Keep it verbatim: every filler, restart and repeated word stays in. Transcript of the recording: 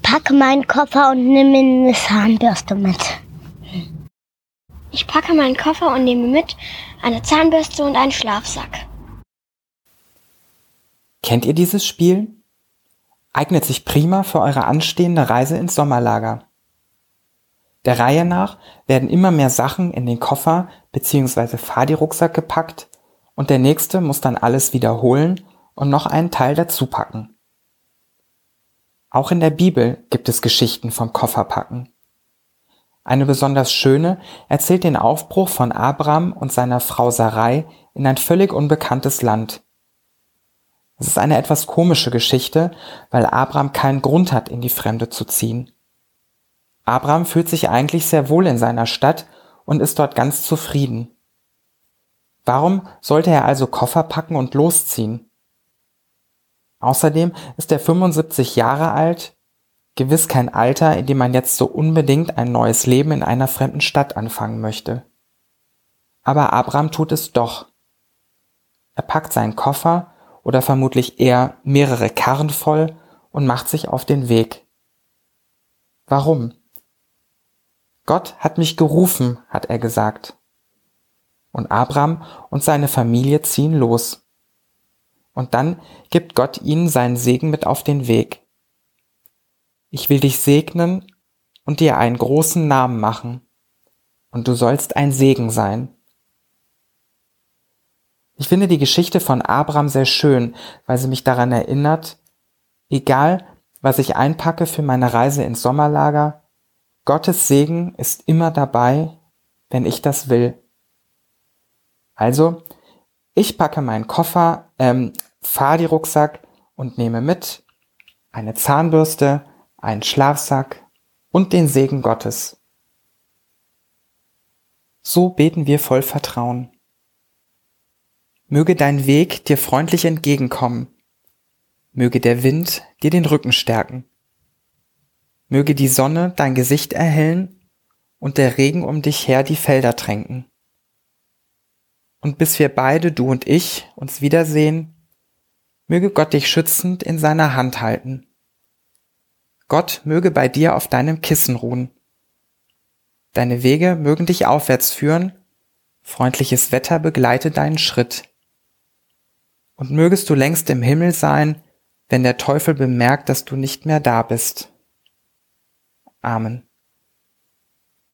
packe meinen Koffer und nehme eine Zahnbürste mit. Ich packe meinen Koffer und nehme mit eine Zahnbürste und einen Schlafsack. Kennt ihr dieses Spiel? Eignet sich prima für eure anstehende Reise ins Sommerlager. Der Reihe nach werden immer mehr Sachen in den Koffer bzw. Fadi-Rucksack gepackt und der nächste muss dann alles wiederholen und noch einen Teil dazu packen. Auch in der Bibel gibt es Geschichten vom Kofferpacken. Eine besonders schöne erzählt den Aufbruch von Abram und seiner Frau Sarai in ein völlig unbekanntes Land. Es ist eine etwas komische Geschichte, weil Abram keinen Grund hat, in die Fremde zu ziehen. Abram fühlt sich eigentlich sehr wohl in seiner Stadt und ist dort ganz zufrieden. Warum sollte er also Koffer packen und losziehen? Außerdem ist er fünfundsiebzig Jahre alt, gewiss kein Alter, in dem man jetzt so unbedingt ein neues Leben in einer fremden Stadt anfangen möchte. Aber Abram tut es doch. Er packt seinen Koffer oder vermutlich eher mehrere Karren voll und macht sich auf den Weg. Warum? Gott hat mich gerufen, hat er gesagt. Und Abram und seine Familie ziehen los. Und dann gibt Gott ihnen seinen Segen mit auf den Weg. Ich will dich segnen und dir einen großen Namen machen, und du sollst ein Segen sein. Ich finde die Geschichte von Abram sehr schön, weil sie mich daran erinnert, egal was ich einpacke für meine Reise ins Sommerlager, Gottes Segen ist immer dabei, wenn ich das will. Also, ich packe meinen Koffer, ähm, Fadi-Rucksack und nehme mit eine Zahnbürste, einen Schlafsack und den Segen Gottes. So beten wir voll Vertrauen. Möge dein Weg dir freundlich entgegenkommen. Möge der Wind dir den Rücken stärken. Möge die Sonne dein Gesicht erhellen und der Regen um dich her die Felder tränken. Und bis wir beide, du und ich, uns wiedersehen, möge Gott dich schützend in seiner Hand halten. Gott möge bei dir auf deinem Kissen ruhen. Deine Wege mögen dich aufwärts führen, freundliches Wetter begleite deinen Schritt. Und mögest du längst im Himmel sein, wenn der Teufel bemerkt, dass du nicht mehr da bist. Amen.